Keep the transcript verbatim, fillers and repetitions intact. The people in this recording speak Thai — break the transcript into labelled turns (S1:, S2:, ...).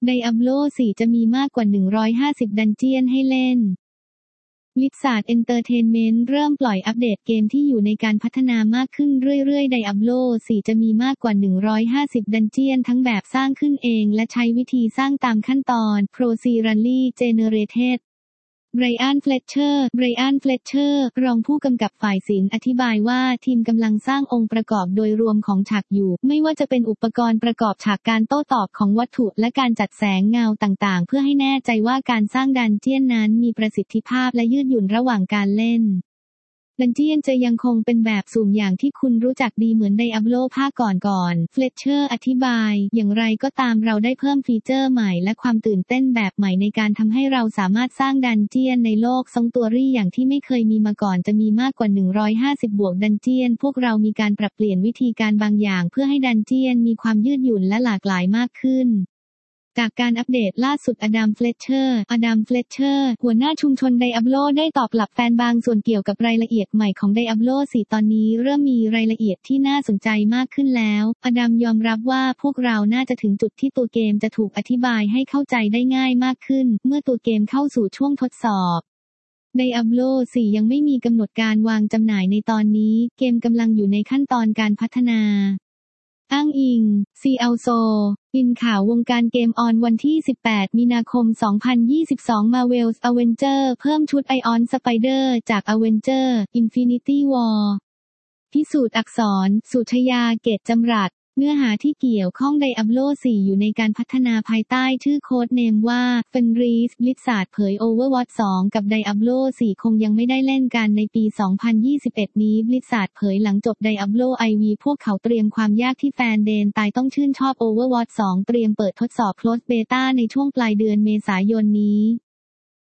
S1: Diablo สี่ จะมีมากกว่าหนึ่งร้อยห้าสิบดันเจียนให้เล่น Blizzard Entertainment เริ่มปล่อยอัปเดตเกมที่อยู่ในการพัฒนามากขึ้นเรื่อยๆ Diablo สี่ จะมีมากกว่าหนึ่งร้อยห้าสิบดันเจียนทั้งแบบสร้างขึ้นเองและใช้วิธีสร้างตามขั้นตอน Procedurally Generatedไบรอัน เฟลเชอร์ ไบรอัน เฟลเชอร์ รองผู้กำกับฝ่ายศิลป์อธิบายว่าทีมกำลังสร้างองค์ประกอบโดยรวมของฉากอยู่ไม่ว่าจะเป็นอุปกรณ์ประกอบฉากการโต้ตอบของวัตถุและการจัดแสงเงาต่างๆเพื่อให้แน่ใจว่าการสร้างดันเจียนนั้นมีประสิทธิภาพและยืดหยุ่นระหว่างการเล่นดันเจียนจะยังคงเป็นแบบสุ่มอย่างที่คุณรู้จักดีเหมือน Diablo ภาคก่อนๆ เฟลเชอร์อธิบายอย่างไรก็ตามเราได้เพิ่มฟีเจอร์ใหม่และความตื่นเต้นแบบใหม่ในการทำให้เราสามารถสร้างดันเจียนในโลกซองตัวรี่อย่างที่ไม่เคยมีมาก่อนจะมีมากกว่าหนึ่งร้อยห้าสิบบวกดันเจียนพวกเรามีการปรับเปลี่ยนวิธีการบางอย่างเพื่อให้ดันเจียนมีความยืดหยุ่นและหลากหลายมากขึ้นจากการอัปเดตล่าสุดอดัม เฟลเชอร์ อดัม เฟลเชอร์ หัวหน้าชุมชน Diablo ได้ตอบกลับแฟนบางส่วนเกี่ยวกับรายละเอียดใหม่ของ Diablo สี่ ตอนนี้เริ่มมีรายละเอียดที่น่าสนใจมากขึ้นแล้วอดัมยอมรับว่าพวกเราน่าจะถึงจุดที่ตัวเกมจะถูกอธิบายให้เข้าใจได้ง่ายมากขึ้นเมื่อตัวเกมเข้าสู่ช่วงทดสอบ Diablo สี่ ยังไม่มีกำหนดการวางจำหน่ายในตอนนี้เกมกำลังอยู่ในขั้นตอนการพัฒนาอ้างอิง ซี แอล โซ อินข่าววงการเกมออนวันที่ สิบแปด มีนาคม สองพันยี่สิบสอง Marvel's Avengers เพิ่มชุด Iron Spider จาก Avengers Infinity War พิสูจน์อักษร สุชยา เกตจำรัดเนื้อหาที่เกี่ยวข้อง Diablo สี่ อยู่ในการพัฒนาภายใต้ชื่อโค้ดเนมว่า Fenris Blizzard เผย Overwatch สอง กับ Diablo สี่ คงยังไม่ได้เล่นกันในปี สองพันยี่สิบเอ็ด นี้ Blizzard เผยหลังจบ Diablo ไอ วี พวกเขาเตรียมความยากที่แฟนเดนตายต้องชื่นชอบ Overwatch สอง เตรียมเปิดทดสอบ Closed Beta ในช่วงปลายเดือนเมษายนนี้